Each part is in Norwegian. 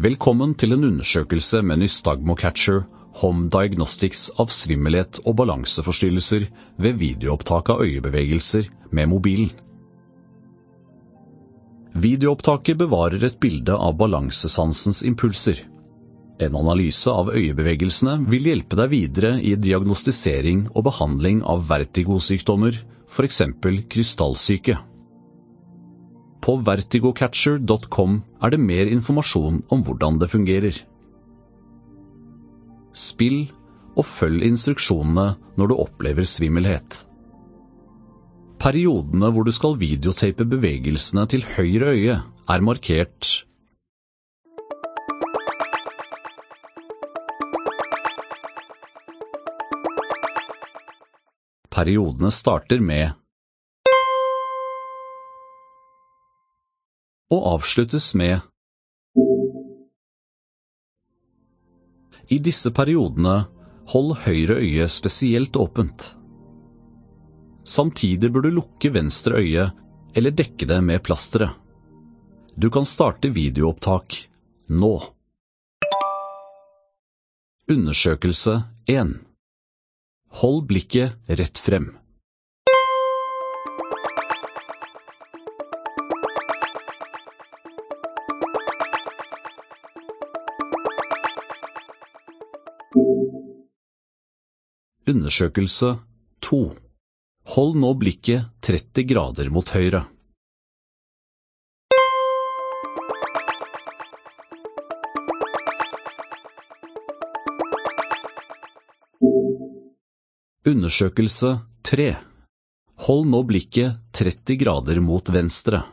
Velkommen til en undersøkelse med Nystagmo Catcher, Home Diagnostics av svimmelhet og balanseforstyrrelser ved videoopptak av øyebevegelser med mobilen. Videoopptaket bevarer et bilde av balansesansens impulser. En analyse av øyebevegelsene vil hjelpe deg videre i diagnostisering og behandling av vertigosykdommer, for eksempel krystallsyke. På vertigocatcher.com er det mer informasjon om hvordan det fungerer. Spill og følg instruksjonene når du opplever svimmelhet. Periodene hvor du skal videotape bevegelsene til høyre øye er markert. Periodene starter med og avsluttes med. I disse periodene, hold høyre øye spesielt åpent. Samtidig bør du lukke venstre øye eller dekke det med plasteret. Du kan starte videoopptak nå. Undersøkelse 1. Hold blikket rett frem. Undersøkelse 2. Hold nå blikket 30 grader mot høyre. Undersøkelse 3. Hold nå blikket 30 grader mot venstre.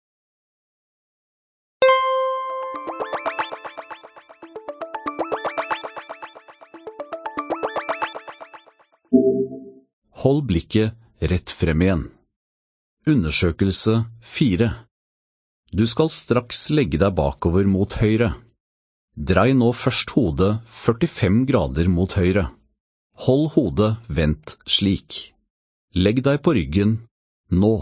Hold blikket rett frem igjen. Undersøkelse 4. Du skal straks legge deg bakover mot høyre. Drei nå først hodet 45 grader mot høyre. Hold hodet vendt slik. Legg deg på ryggen nå.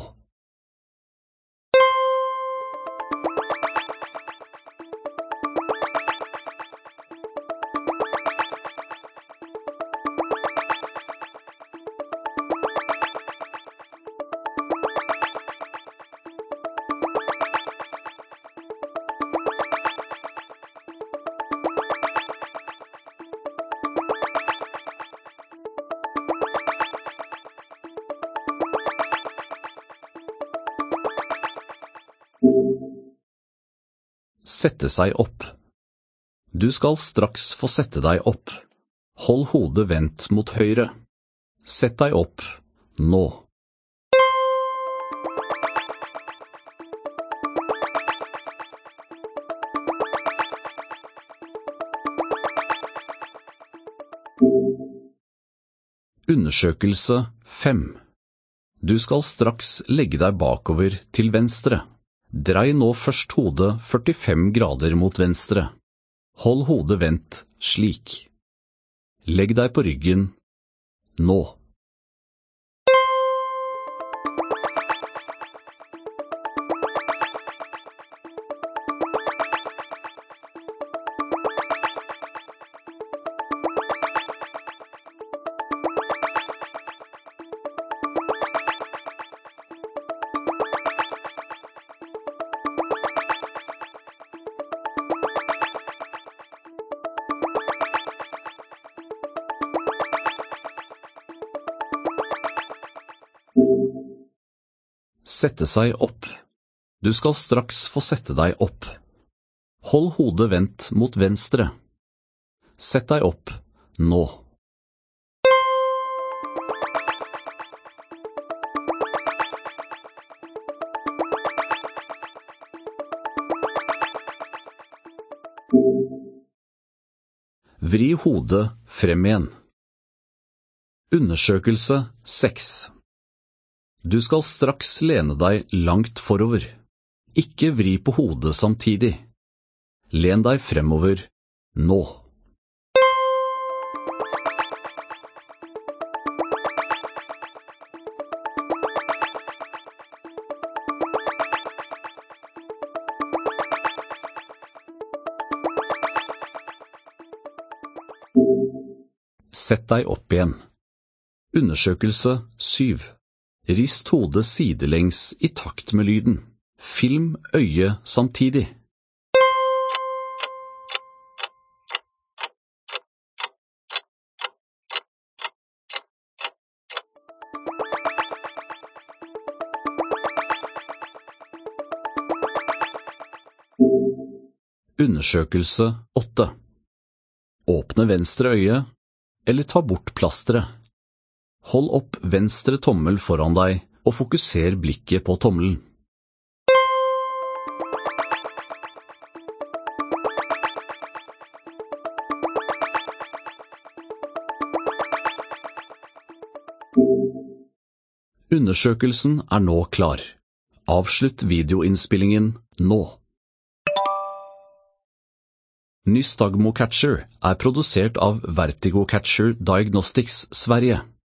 Sette seg opp. Du skal straks få sette deg opp. Hold hodet vendt mot høyre. Sett deg opp nå. Undersøkelse 5. Du skal straks legge deg bakover til venstre. Drei nå først hodet 45 grader mot venstre. Hold hodet vendt slik. Legg deg på ryggen nå. Sette seg opp. Du skal straks få sette deg opp. Hold hodet vendt mot venstre. Sett deg opp nå. Vri hodet frem igjen. Undersøkelse 6. Du skal straks lene deg langt forover. Ikke vri på hodet samtidig. Len deg fremover nå. Sett deg opp igjen. Undersøkelse 7. Rist hodet sidelengs i takt med lyden. Film øyet samtidig. Undersøkelse 8. Åpne venstre øye, eller ta bort plasteret. Hold opp venstre tommel foran deg og fokuser blikket på tommelen. Undersøkelsen er nå klar. Avslutt videoinnspillingen nå. Nystagmo Catcher er produsert av Vertigo Catcher Diagnostics Sverige.